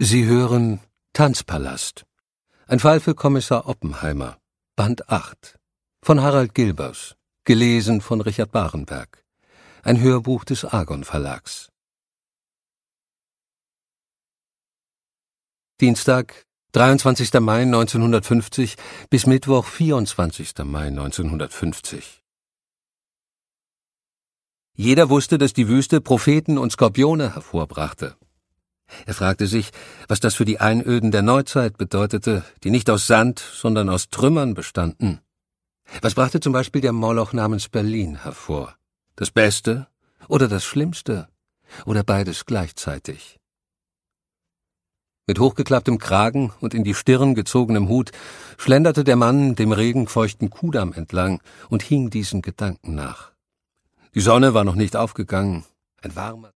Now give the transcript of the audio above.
Sie hören Tanzpalast. Ein Fall für Kommissar Oppenheimer. Band 8. Von Harald Gilbers. Gelesen von Richard Barenberg. Ein Hörbuch des Argon Verlags. Dienstag, 23. Mai 1950 bis Mittwoch, 24. Mai 1950. Jeder wusste, dass die Wüste Propheten und Skorpione hervorbrachte. Er fragte sich, was das für die Einöden der Neuzeit bedeutete, die nicht aus Sand, sondern aus Trümmern bestanden. Was brachte zum Beispiel der Moloch namens Berlin hervor? Das Beste oder das Schlimmste? Oder beides gleichzeitig? Mit hochgeklapptem Kragen und in die Stirn gezogenem Hut schlenderte der Mann dem regenfeuchten Kudamm entlang und hing diesen Gedanken nach. Die Sonne war noch nicht aufgegangen. Ein warmer